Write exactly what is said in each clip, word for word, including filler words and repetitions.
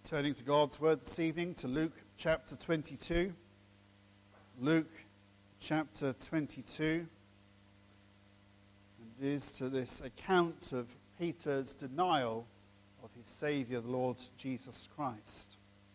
Turning to God's Word this evening to Luke chapter twenty-two. Luke chapter twenty-two. And it is to this account of Peter's denial of his Saviour, the Lord Jesus Christ.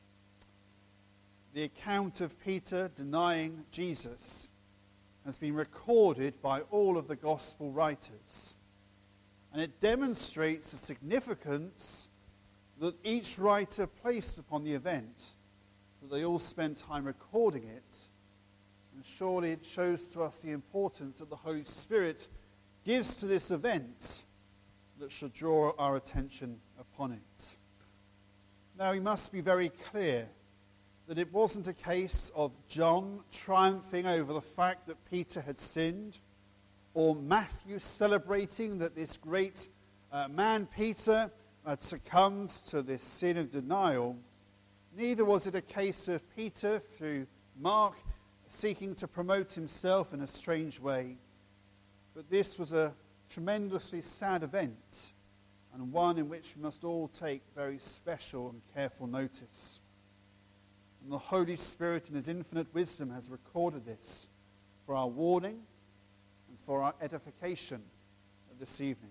The account of Peter denying Jesus has been recorded by all of the Gospel writers. And it demonstrates the significance that each writer placed upon the event, that they all spent time recording it. And surely it shows to us the importance that the Holy Spirit gives to this event that should draw our attention upon it. Now, we must be very clear that it wasn't a case of John triumphing over the fact that Peter had sinned, or Matthew celebrating that this great uh, man Peter had succumbed to this sin of denial. Neither was it a case of Peter, through Mark, seeking to promote himself in a strange way. But this was a tremendously sad event, and one in which we must all take very special and careful notice. And the Holy Spirit in his infinite wisdom has recorded this for our warning and for our edification this evening.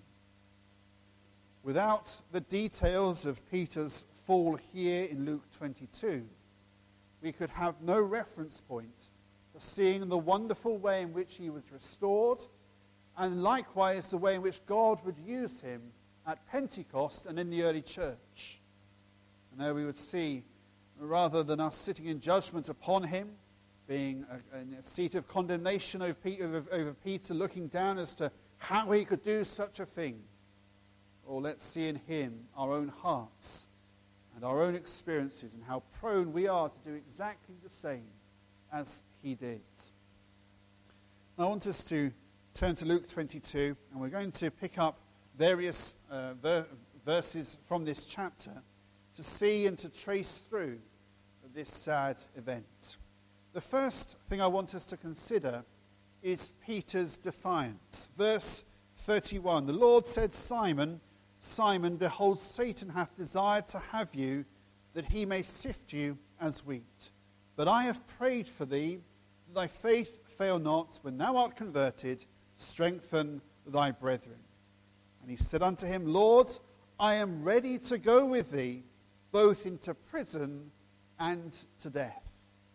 Without the details of Peter's fall here in Luke twenty-two, we could have no reference point for seeing the wonderful way in which he was restored, and likewise the way in which God would use him at Pentecost and in the early church. And there we would see, rather than us sitting in judgment upon him, being a, in a seat of condemnation over Peter, over, over Peter, looking down as to how he could do such a thing, or let's see in him our own hearts and our own experiences and how prone we are to do exactly the same as he did. Now I want us to turn to Luke twenty-two, and we're going to pick up various uh, ver- verses from this chapter to see and to trace through this sad event. The first thing I want us to consider is Peter's defiance. Verse thirty-one, the Lord said, Simon, Simon, behold, Satan hath desired to have you, that he may sift you as wheat. But I have prayed for thee, that thy faith fail not. When thou art converted, strengthen thy brethren. And he said unto him, Lord, I am ready to go with thee, both into prison and to death.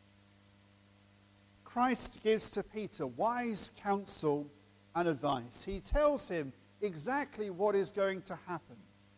Christ gives to Peter wise counsel and advice. He tells him exactly what is going to happen.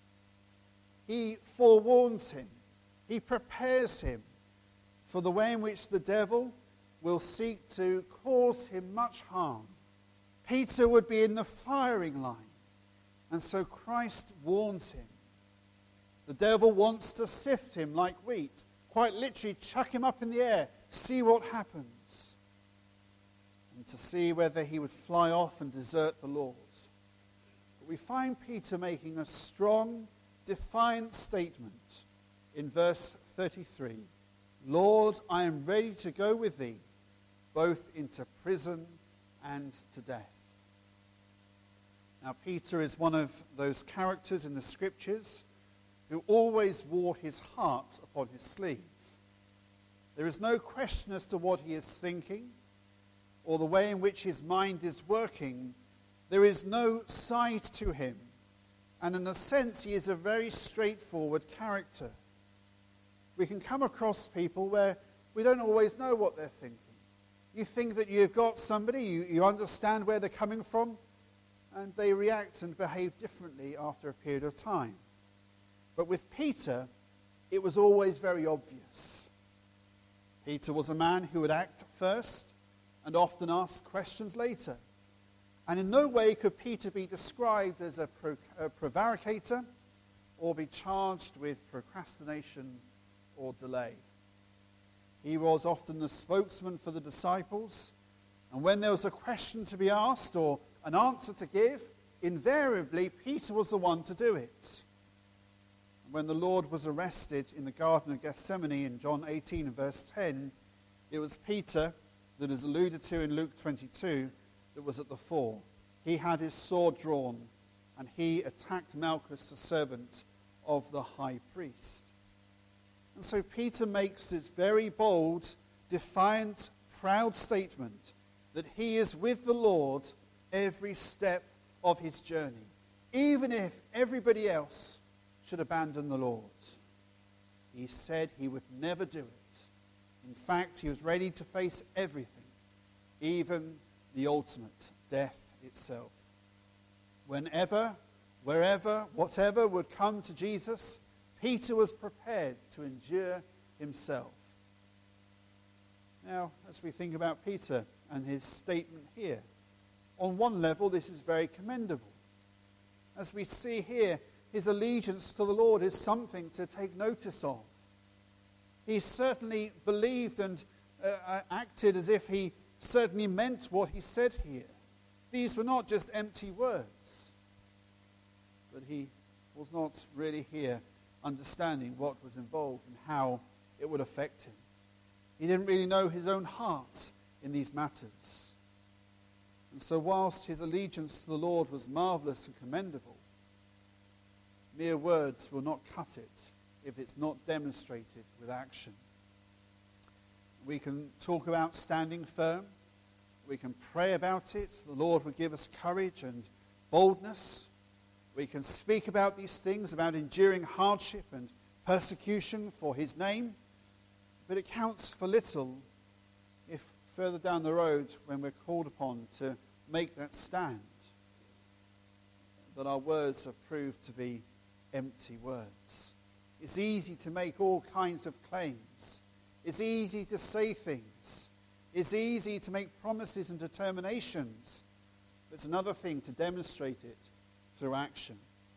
He forewarns him. He prepares him for the way in which the devil will seek to cause him much harm. Peter would be in the firing line, and so Christ warns him. The devil wants to sift him like wheat, quite literally chuck him up in the air, see what happens, and to see whether he would fly off and desert the Lord. But we find Peter making a strong, defiant statement in verse thirty-three. Lord, I am ready to go with thee, both into prison and to death. Now, Peter is one of those characters in the Scriptures who always wore his heart upon his sleeve. There is no question as to what he is thinking or the way in which his mind is working. There is no side to him. And in a sense, he is a very straightforward character. We can come across people where we don't always know what they're thinking. You think that you've got somebody, you, you understand where they're coming from, and they react and behave differently after a period of time. But with Peter, it was always very obvious. Peter was a man who would act first and often ask questions later. And in no way could Peter be described as a, pro, a prevaricator or be charged with procrastination or delay. He was often the spokesman for the disciples, and when there was a question to be asked or an answer to give, invariably Peter was the one to do it. And when the Lord was arrested in the Garden of Gethsemane in John eighteen verse ten, it was Peter that is alluded to in Luke twenty-two that was at the fore. He had his sword drawn, and he attacked Malchus, the servant of the high priest. And so Peter makes this very bold, defiant, proud statement that he is with the Lord every step of his journey, even if everybody else should abandon the Lord. He said he would never do it. In fact, he was ready to face everything, even the ultimate death itself. Whenever, wherever, whatever would come to Jesus, Peter was prepared to endure himself. Now, as we think about Peter and his statement here, on one level, this is very commendable. As we see here, his allegiance to the Lord is something to take notice of. He certainly believed and uh, acted as if he certainly meant what he said here. These were not just empty words, but he was not really here understanding what was involved and how it would affect him. He didn't really know his own heart in these matters. And so whilst his allegiance to the Lord was marvelous and commendable, mere words will not cut it if it's not demonstrated with action. We can talk about standing firm. We can pray about it. The Lord will give us courage and boldness. We can speak about these things, about enduring hardship and persecution for his name. But it counts for little if further down the road, when we're called upon to make that stand, that our words are proved to be empty words. It's easy to make all kinds of claims. It's easy to say things. It's easy to make promises and determinations. But it's another thing to demonstrate it through action.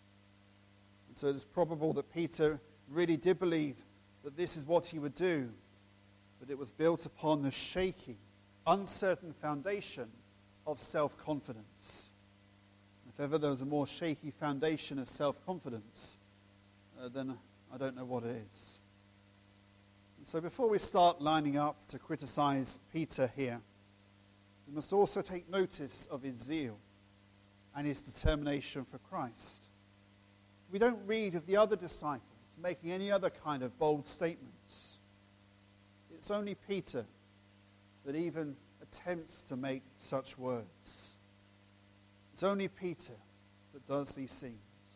And so it's probable that Peter really did believe that this is what he would do, but it was built upon the shaky, uncertain foundation of self-confidence. If ever there was a more shaky foundation of self-confidence, uh, then I don't know what it is. And so before we start lining up to criticize Peter here, we must also take notice of his zeal and his determination for Christ. We don't read of the other disciples making any other kind of bold statements. It's only Peter that even attempts to make such words. It's only Peter that does these things.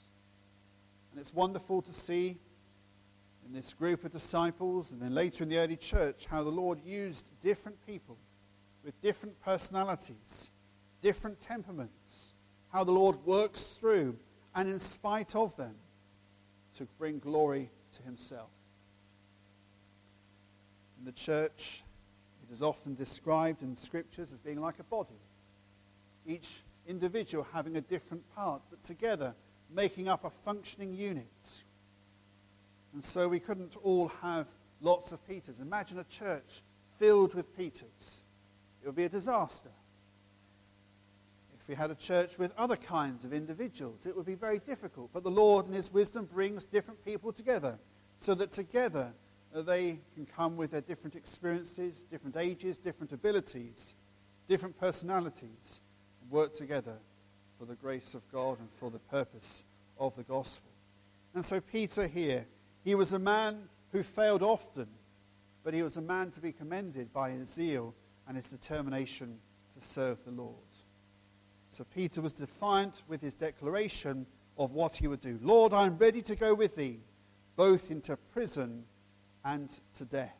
And it's wonderful to see in this group of disciples and then later in the early church how the Lord used different people with different personalities, different temperaments, how the Lord works through and in spite of them to bring glory to himself. In the church, it is often described in scriptures as being like a body, each individual having a different part, but together making up a functioning unit. And so we couldn't all have lots of Peters. Imagine a church filled with Peters. It would be a disaster. If we had a church with other kinds of individuals, it would be very difficult. But the Lord in his wisdom brings different people together so that together uh, they can come with their different experiences, different ages, different abilities, different personalities, and work together for the grace of God and for the purpose of the gospel. And so Peter here, he was a man who failed often, but he was a man to be commended by his zeal and his determination to serve the Lord. So Peter was defiant with his declaration of what he would do. Lord, I am ready to go with thee, both into prison and to death.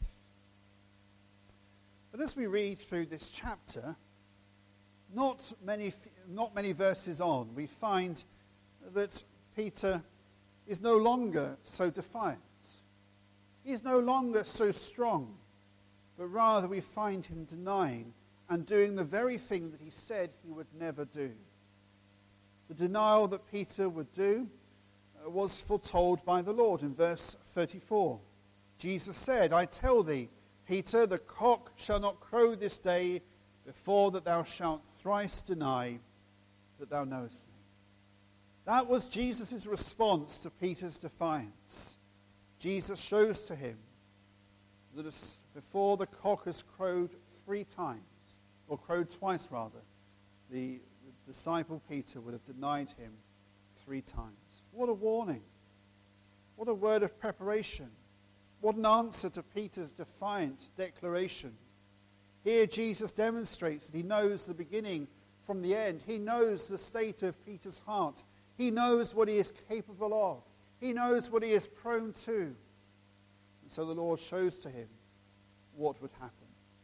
But as we read through this chapter, not many, not many verses on, we find that Peter is no longer so defiant. He's no longer so strong, but rather we find him denying and doing the very thing that he said he would never do. The denial that Peter would do uh, was foretold by the Lord in verse thirty-four. Jesus said, I tell thee, Peter, the cock shall not crow this day before that thou shalt thrice deny that thou knowest me. That was Jesus' response to Peter's defiance. Jesus shows to him that before the cock has crowed three times, or crowed twice rather, the, the disciple Peter would have denied him three times. What a warning. What a word of preparation. What an answer to Peter's defiant declaration. Here Jesus demonstrates that he knows the beginning from the end. He knows the state of Peter's heart. He knows what he is capable of. He knows what he is prone to. And so the Lord shows to him what would happen.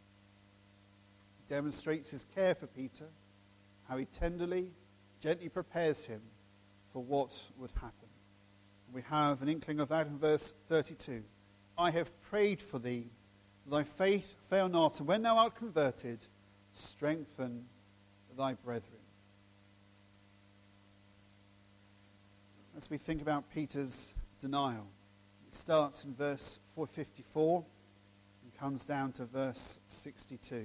He demonstrates his care for Peter, how he tenderly, gently prepares him for what would happen. And we have an inkling of that in verse thirty-two. I have prayed for thee, that thy faith fail not, and when thou art converted, strengthen thy brethren. As we think about Peter's denial, it starts in verse four fifty-four and comes down to verse sixty-two.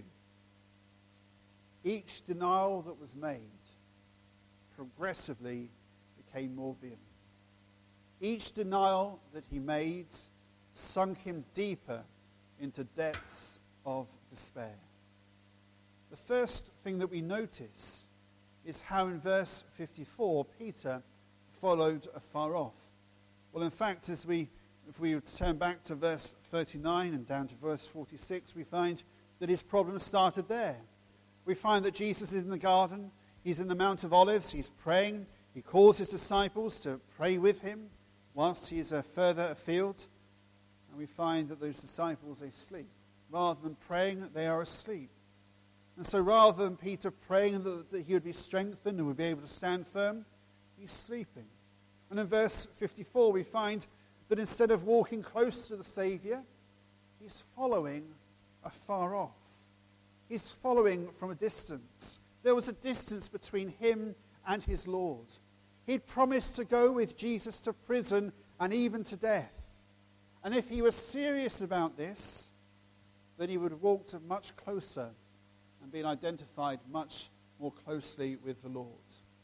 Each denial that was made progressively became more vehement. Each denial that he made sunk him deeper into depths of despair. The first thing that we notice is how in verse fifty-four Peter followed afar off. Well, in fact, as we, if we turn back to verse thirty-nine and down to verse forty-six, we find that his problem started there. We find that Jesus is in the garden. He's in the Mount of Olives. He's praying. He calls his disciples to pray with him whilst he's uh, further afield. And we find that those disciples, they sleep. Rather than praying, they are asleep. And so rather than Peter praying that, that he would be strengthened and would be able to stand firm, he's sleeping. And in verse fifty-four, we find that instead of walking close to the Saviour, he's following afar off. He's following from a distance. There was a distance between him and his Lord. He'd promised to go with Jesus to prison and even to death. And if he was serious about this, then he would have walked much closer and been identified much more closely with the Lord.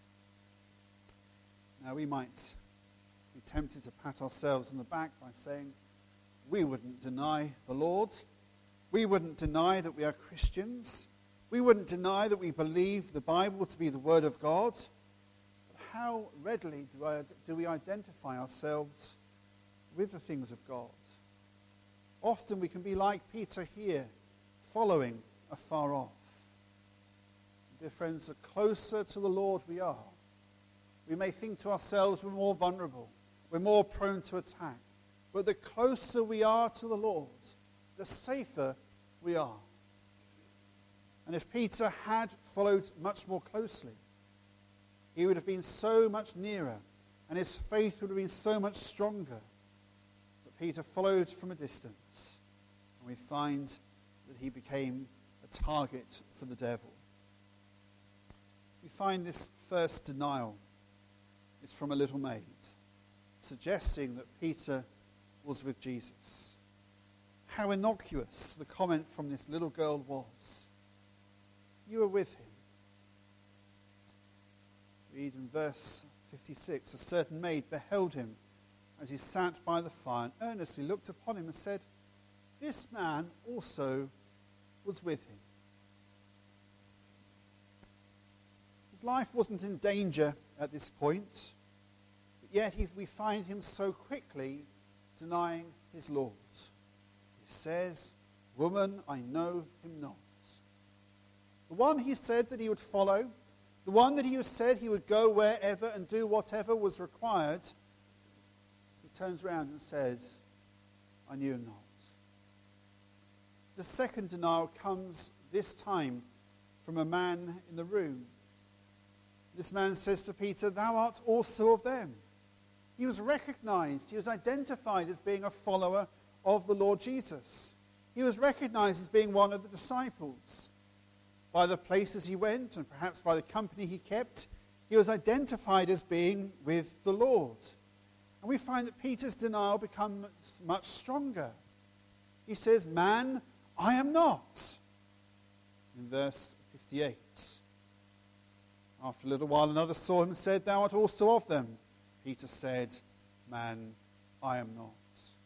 Now, we might be tempted to pat ourselves on the back by saying, we wouldn't deny the Lord. We wouldn't deny that we are Christians. We wouldn't deny that we believe the Bible to be the Word of God. But how readily do, I, do we identify ourselves with the things of God? Often we can be like Peter here, following afar off. Dear friends, the closer to the Lord we are, we may think to ourselves we're more vulnerable, we're more prone to attack. But the closer we are to the Lord, the safer we are. And if Peter had followed much more closely, he would have been so much nearer, and his faith would have been so much stronger. But Peter followed from a distance, and we find that he became a target for the devil. We find this first denial is from a little maid, suggesting that Peter was with Jesus. How innocuous the comment from this little girl was. You were with him. Read in verse fifty-six, a certain maid beheld him as he sat by the fire and earnestly looked upon him and said, this man also was with him. His life wasn't in danger at this point, but yet he, we find him so quickly denying his Lord. He says, woman, I know him not. The one he said that he would follow, the one that he said he would go wherever and do whatever was required, he turns around and says, I knew him not. The second denial comes this time from a man in the room. This man says to Peter, thou art also of them. He was recognized, he was identified as being a follower of the Lord Jesus. He was recognized as being one of the disciples. By the places he went, and perhaps by the company he kept, he was identified as being with the Lord. And we find that Peter's denial becomes much stronger. He says, man, I am not. In verse fifty-eight. After a little while, another saw him and said, thou art also of them. Peter said, man, I am not.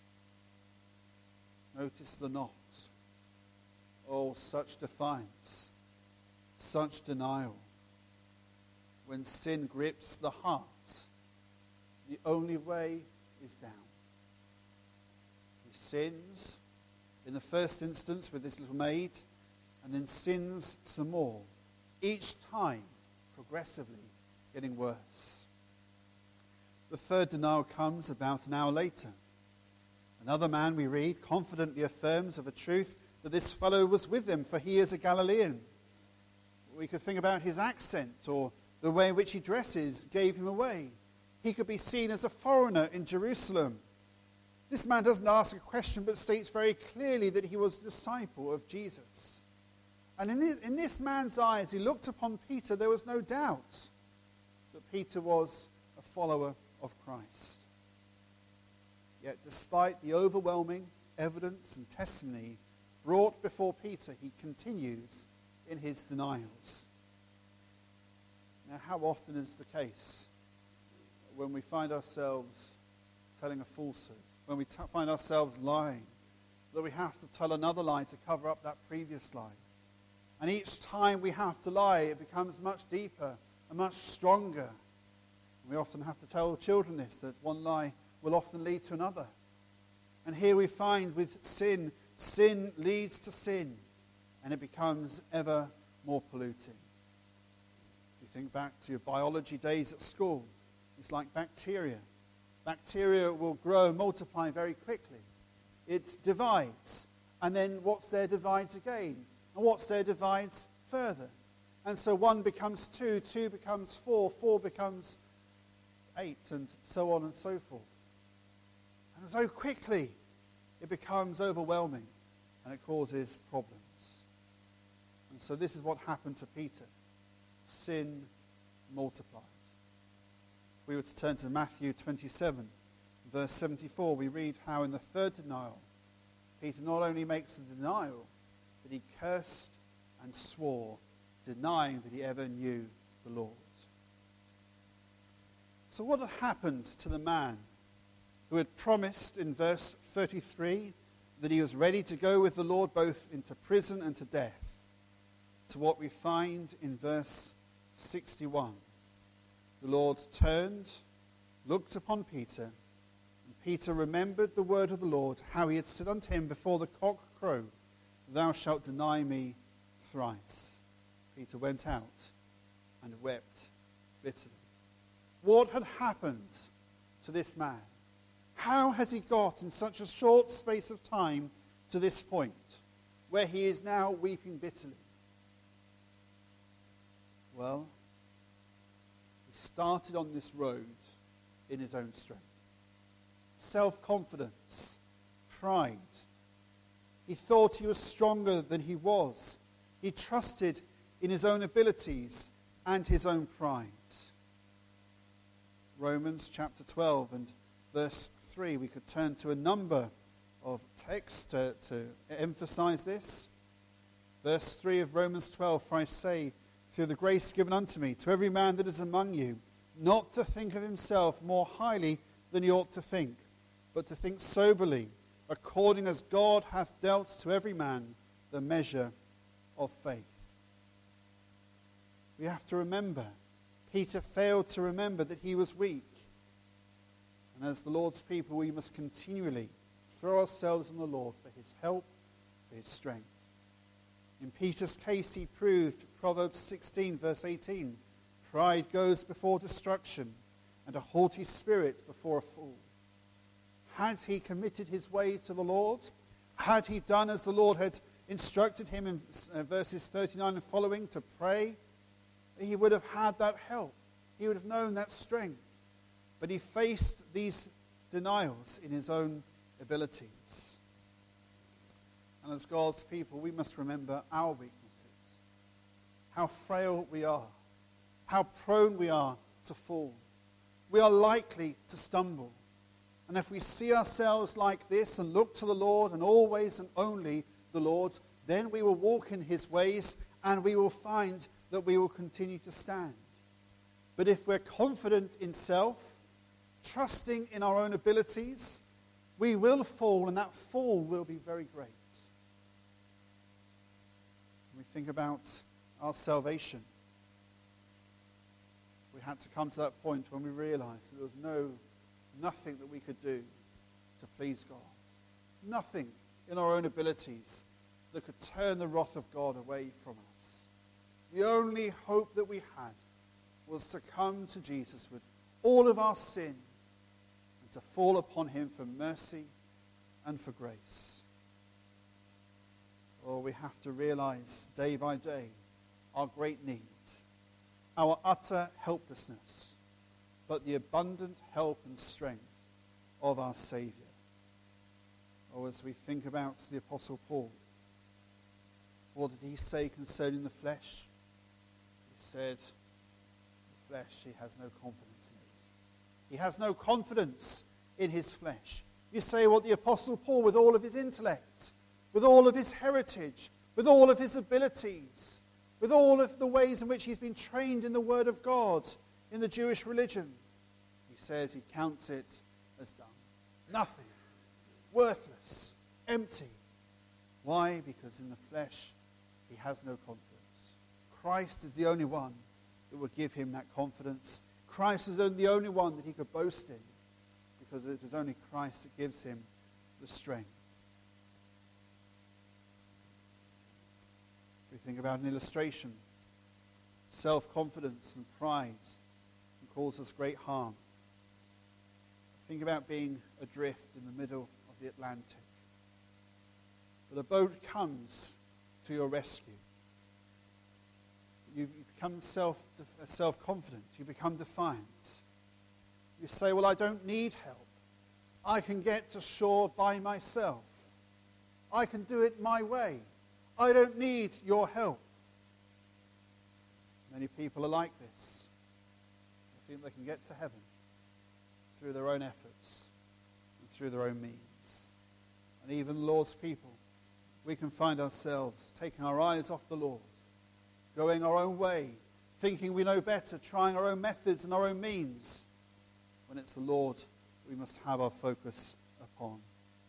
Notice the not. Oh, such defiance. Such denial. When sin grips the heart, the only way is down. He sins in the first instance with this little maid, and then sins some more, each time progressively getting worse. The third denial comes about an hour later. Another man, we read, confidently affirms of a truth that this fellow was with them, for he is a Galilean. We could think about his accent or the way in which he dresses gave him away. He could be seen as a foreigner in Jerusalem. This man doesn't ask a question but states very clearly that he was a disciple of Jesus. And in this, in this man's eyes, he looked upon Peter, there was no doubt that Peter was a follower of Christ. Yet despite the overwhelming evidence and testimony brought before Peter, he continues in his denials. Now, how often is the case when we find ourselves telling a falsehood, when we t- find ourselves lying, that we have to tell another lie to cover up that previous lie? And each time we have to lie, it becomes much deeper and much stronger. We often have to tell children this, that one lie will often lead to another. And here we find with sin, sin leads to sin, and it becomes ever more polluting. If you think back to your biology days at school, it's like bacteria. Bacteria will grow and multiply very quickly. It divides, and then what's there divides again, and what's there divides further. And so one becomes two, two becomes four, four becomes eight, and so on and so forth. And so quickly it becomes overwhelming, and it causes problems. And so this is what happened to Peter. Sin multiplied. If we were to turn to Matthew twenty-seven, verse seventy-four, we read how in the third denial, Peter not only makes the denial, but he cursed and swore, denying that he ever knew the Lord. So what had happened to the man who had promised in verse thirty-three that he was ready to go with the Lord both into prison and to death, to what we find in verse sixty-one? The Lord turned, looked upon Peter, and Peter remembered the word of the Lord, how he had said unto him before the cock crowed, thou shalt deny me thrice. Peter went out and wept bitterly. What had happened to this man? How has he got in such a short space of time to this point where he is now weeping bitterly? Well, he started on this road in his own strength. Self-confidence, pride. He thought he was stronger than he was. He trusted in his own abilities and his own pride. Romans chapter twelve and verse three, we could turn to a number of texts to, to emphasize this. Verse three of Romans twelve, for I say, through the grace given unto me, to every man that is among you, not to think of himself more highly than he ought to think, but to think soberly, according as God hath dealt to every man the measure of faith. We have to remember, Peter failed to remember that he was weak. And as the Lord's people, we must continually throw ourselves on the Lord for his help, for his strength. In Peter's case, he proved, Proverbs sixteen, verse eighteen, pride goes before destruction, and a haughty spirit before a fool. Had he committed his way to the Lord? Had he done as the Lord had instructed him in verses thirty-nine and following to pray? He would have had that help. He would have known that strength. But he faced these denials in his own abilities. And as God's people, we must remember our weaknesses, how frail we are, how prone we are to fall. We are likely to stumble. And if we see ourselves like this and look to the Lord and always and only the Lord, then we will walk in his ways and we will find that we will continue to stand. But if we're confident in self, trusting in our own abilities, we will fall, and that fall will be very great. When we think about our salvation, we had to come to that point when we realized that there was no, nothing that we could do to please God. nothing in our own abilities that could turn the wrath of God away from us. The only hope that we had was to come to Jesus with all of our sin and to fall upon him for mercy and for grace. Oh, we have to realize day by day our great need, our utter helplessness, but the abundant help and strength of our Savior. Oh, as we think about the Apostle Paul, what did he say concerning the flesh? He said, the flesh, he has no confidence in it. He has no confidence in his flesh. You say, what, the Apostle Paul, with all of his intellect, with all of his heritage, with all of his abilities, with all of the ways in which he's been trained in the Word of God, in the Jewish religion, he says he counts it as done. Nothing. Worthless. Empty. Why? Because in the flesh, he has no confidence. Christ is the only one that will give him that confidence. Christ is the only one that he could boast in, because it is only Christ that gives him the strength. We think about an illustration. Self-confidence and pride can cause us great harm. Think about being adrift in the middle of the Atlantic. But a boat comes to your rescue. You become self, self-confident. You become defiant. You say, well, I don't need help. I can get to shore by myself. I can do it my way. I don't need your help. Many people are like this. They think they can get to heaven through their own efforts and through their own means. And even the Lord's people, we can find ourselves taking our eyes off the Lord, going our own way, thinking we know better, trying our own methods and our own means, when it's the Lord we must have our focus upon.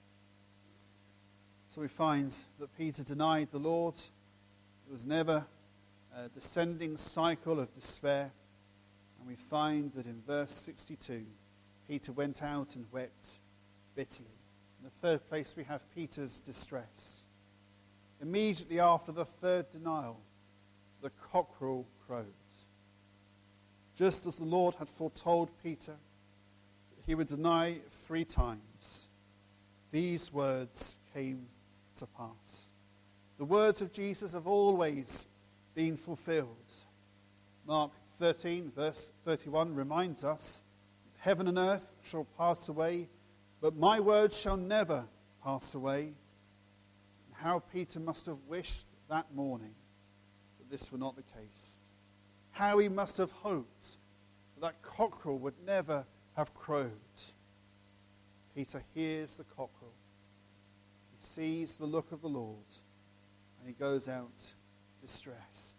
So we find that Peter denied the Lord. It was never a descending cycle of despair. And we find that in verse sixty-two, Peter went out and wept bitterly. In the third place, we have Peter's distress. Immediately after the third denial, the cockerel crowed. Just as the Lord had foretold Peter that he would deny three times, these words came to pass. The words of Jesus have always been fulfilled. Mark thirteen, verse thirty-one reminds us, heaven and earth shall pass away, but my words shall never pass away. And how Peter must have wished that morning that this were not the case. How he must have hoped that that cockerel would never have crowed. Peter hears the cockerel. He sees the look of the Lord, and he goes out distressed.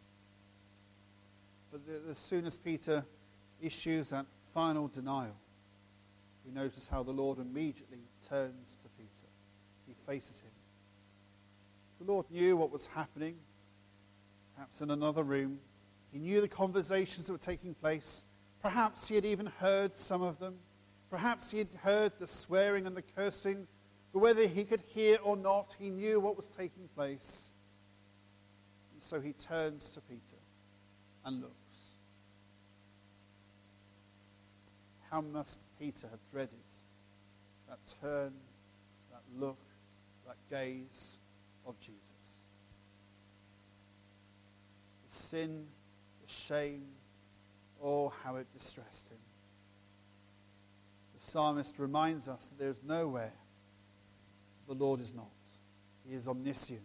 But the, as soon as Peter issues that final denial, we notice how the Lord immediately turns to Peter. He faces him. The Lord knew what was happening, perhaps in another room. He knew the conversations that were taking place. Perhaps he had even heard some of them. Perhaps he had heard the swearing and the cursing. But whether he could hear or not, he knew what was taking place. And so he turns to Peter and looks. How must Peter have dreaded that turn, that look, that gaze of Jesus? The sin, the shame, oh, how it distressed him. The psalmist reminds us that there is nowhere the Lord is not. He is omniscient.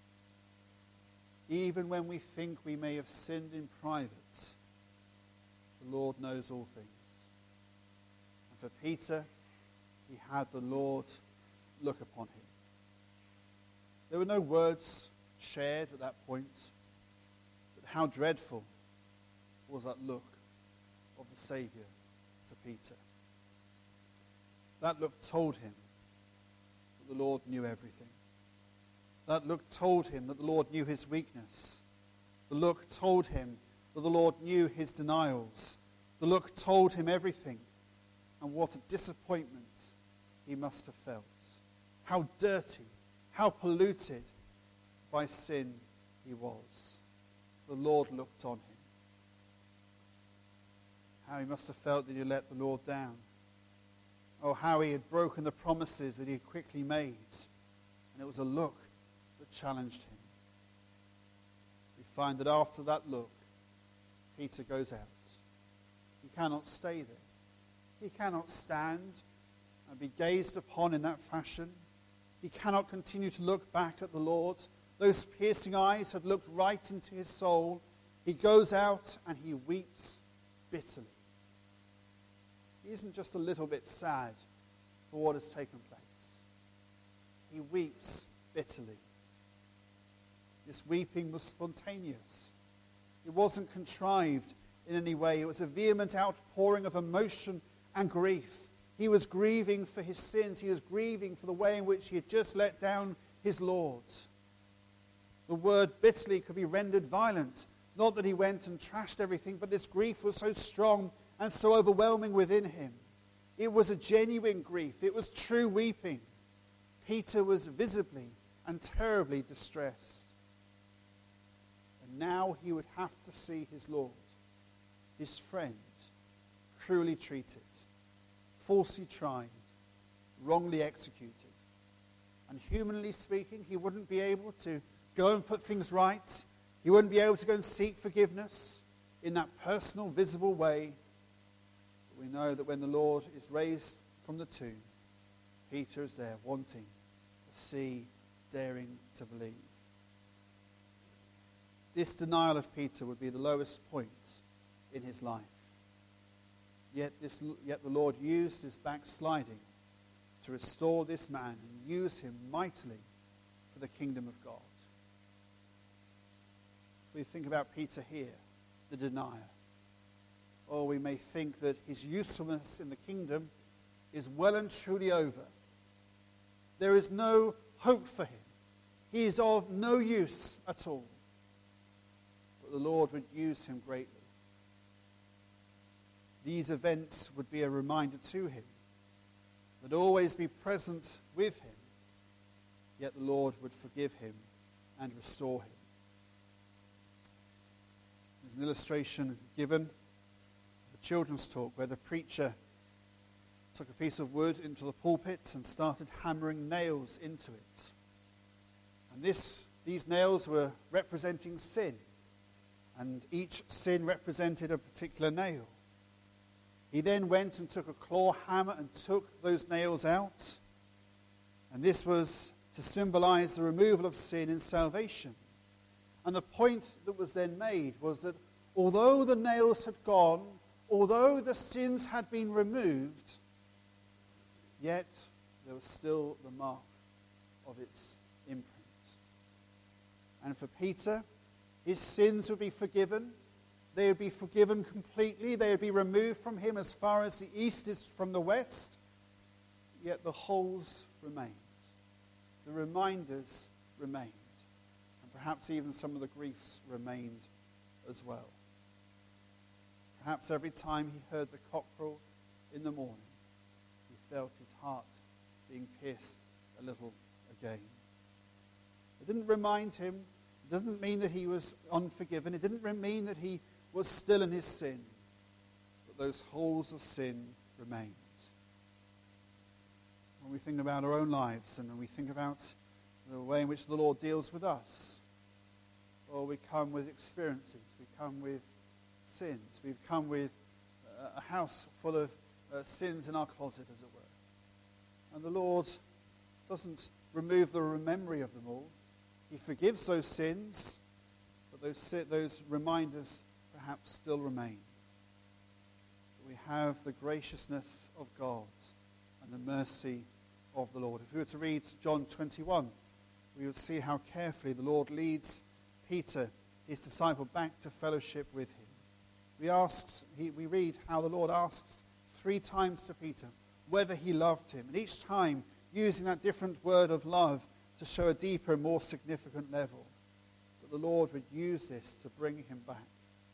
Even when we think we may have sinned in private, the Lord knows all things. And for Peter, he had the Lord look upon him. There were no words shared at that point, but how dreadful was that look of the Saviour to Peter. That look told him that the Lord knew everything. That look told him that the Lord knew his weakness. The look told him that the Lord knew his denials. The look told him everything. And what a disappointment he must have felt. how dirty, how polluted by sin he was. The Lord looked on him. How he must have felt that he let the Lord down. Oh, how he had broken the promises that he had quickly made. And it was a look that challenged him. We find that after that look, Peter goes out. He cannot stay there. He cannot stand and be gazed upon in that fashion. He cannot continue to look back at the Lord. Those piercing eyes have looked right into his soul. He goes out and he weeps bitterly. He isn't just a little bit sad for what has taken place. He weeps bitterly. This weeping was spontaneous. It wasn't contrived in any way. It was a vehement outpouring of emotion and grief. He was grieving for his sins. He was grieving for the way in which he had just let down his Lord. The word bitterly could be rendered violent. Not that he went and trashed everything, but this grief was so strong and so overwhelming within him. It was a genuine grief. It was true weeping. Peter was visibly and terribly distressed. And now he would have to see his Lord, his friend, cruelly treated, falsely tried, wrongly executed. And humanly speaking, he wouldn't be able to go and put things right. He wouldn't be able to go and seek forgiveness in that personal, visible way. But we know that when the Lord is raised from the tomb, Peter is there wanting to see, daring to believe. This denial of Peter would be the lowest point in his life. Yet, this, yet the Lord used his backsliding to restore this man and use him mightily for the kingdom of God. We think about Peter here, the denier. Or we may think that his usefulness in the kingdom is well and truly over. There is no hope for him. He is of no use at all. But the Lord would use him greatly. These events would be a reminder to him, would always be present with him, yet the Lord would forgive him and restore him. There's an illustration given, the children's talk, where the preacher took a piece of wood into the pulpit and started hammering nails into it. And this, these nails were representing sin, and each sin represented a particular nail. He then went and took a claw hammer and took those nails out. And this was to symbolize the removal of sin in salvation. And the point that was then made was that although the nails had gone, although the sins had been removed, yet there was still the mark of its imprint. And for Peter, his sins would be forgiven. They would be forgiven completely. They would be removed from him as far as the east is from the west. Yet the holes remained. The reminders remained. And perhaps even some of the griefs remained as well. Perhaps every time he heard the cockerel in the morning, he felt his heart being pierced a little again. It didn't remind him, it doesn't mean that he was unforgiven. It didn't mean that he was still in his sin, but those holes of sin remained. When we think about our own lives and when we think about the way in which the Lord deals with us, or we come with experiences, we come with sins, we come with a house full of uh, sins in our closet, as it were. And the Lord doesn't remove the memory of them all. He forgives those sins, but those, those reminders perhaps still remain. But we have the graciousness of God and the mercy of the Lord. If we were to read John twenty-one, we would see how carefully the Lord leads Peter, his disciple, back to fellowship with him. We, asks, he, we read how the Lord asks three times to Peter whether he loved him, and each time using that different word of love to show a deeper and more significant level. But the Lord would use this to bring him back.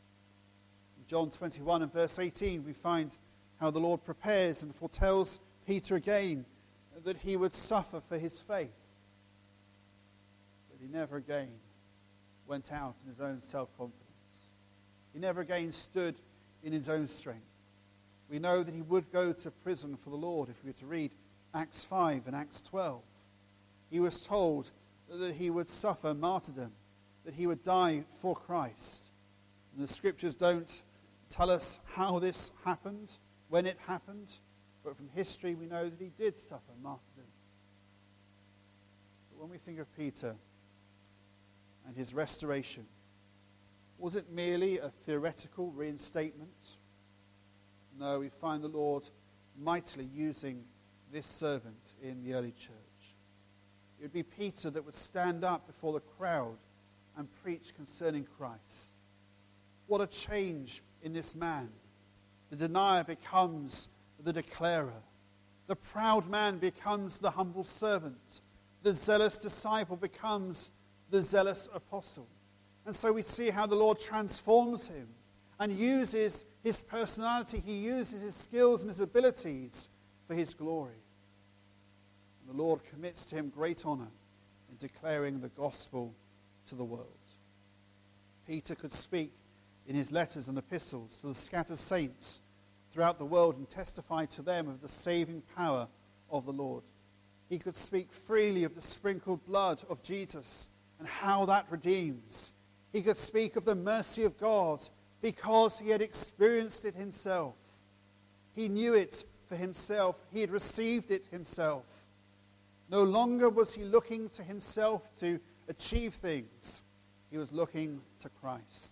John twenty-one and verse eighteen, we find how the Lord prepares and foretells Peter again that he would suffer for his faith. But he never again went out in his own self-confidence. He never again stood in his own strength. We know that he would go to prison for the Lord if we were to read Acts five and Acts twelve. He was told that he would suffer martyrdom, that he would die for Christ. And the scriptures don't tell us how this happened, when it happened, but from history we know that he did suffer martyrdom. But when we think of Peter and his restoration, was it merely a theoretical reinstatement? No, we find the Lord mightily using this servant in the early church. It would be Peter that would stand up before the crowd and preach concerning Christ. What a change in this man. The denier becomes the declarer. The proud man becomes the humble servant. The zealous disciple becomes the zealous apostle. And so we see how the Lord transforms him and uses his personality. He uses his skills and his abilities for his glory. And the Lord commits to him great honor in declaring the gospel to the world. Peter could speak in his letters and epistles to the scattered saints throughout the world and testify to them of the saving power of the Lord. He could speak freely of the sprinkled blood of Jesus and how that redeems. He could speak of the mercy of God because he had experienced it himself. He knew it for himself. He had received it himself. No longer was he looking to himself to achieve things. He was looking to Christ.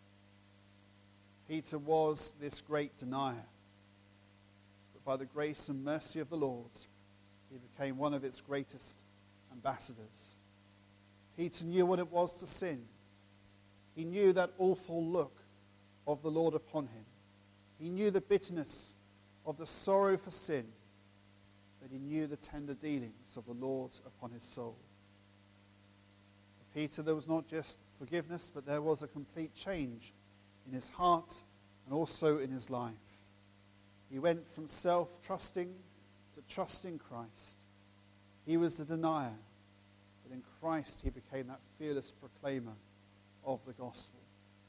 Peter was this great denier. But by the grace and mercy of the Lord, he became one of its greatest ambassadors. Peter knew what it was to sin. He knew that awful look of the Lord upon him. He knew the bitterness of the sorrow for sin, but he knew the tender dealings of the Lord upon his soul. For Peter, there was not just forgiveness, but there was a complete change in his heart and also in his life. He went from self-trusting to trusting Christ. He was the denier, but in Christ he became that fearless proclaimer of the gospel.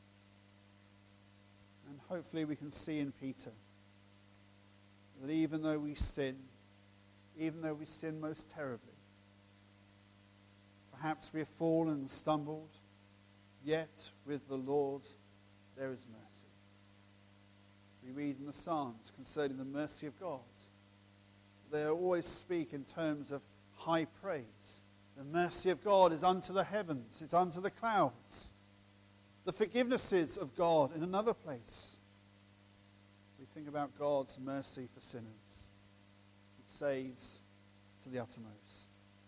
And hopefully we can see in Peter that even though we sin, even though we sin most terribly, perhaps we have fallen and stumbled, yet with the Lord there is mercy. We read in the Psalms concerning the mercy of God. They always speak in terms of high praise. The mercy of God is unto the heavens, it's unto the clouds. The forgivenesses of God in another place. We think about God's mercy for sinners. It saves to the uttermost.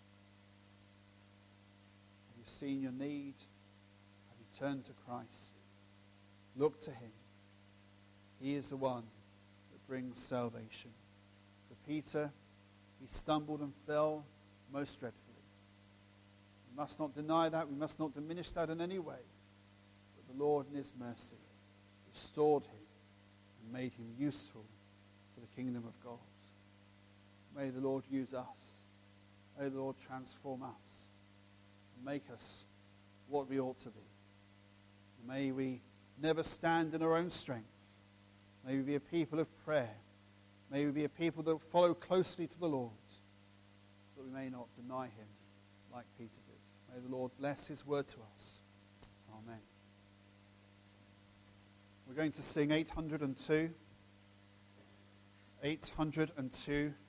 Have you seen your need? Have you turned to Christ? Look to him. He is the one that brings salvation. For Peter, he stumbled and fell most dreadfully. We must not deny that. We must not diminish that in any way. But the Lord in his mercy restored him and made him useful for the kingdom of God. May the Lord use us. May the Lord transform us and make us what we ought to be. May we never stand in our own strength. May we be a people of prayer. May we be a people that follow closely to the Lord, so that we may not deny him like Peter did. May the Lord bless his word to us. Amen. We're going to sing eight hundred two. eight hundred two.